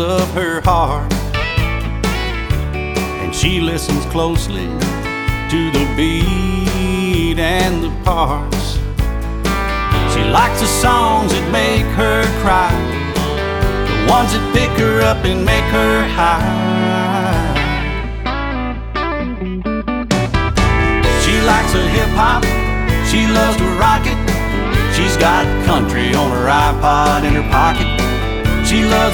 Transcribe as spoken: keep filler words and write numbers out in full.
of her heart, and she listens closely to the beat and the parts. She likes the songs that make her cry, the ones that pick her up and make her high. She likes a hip-hop, she loves to rock it. She's got country on her iPod in her pocket. She loves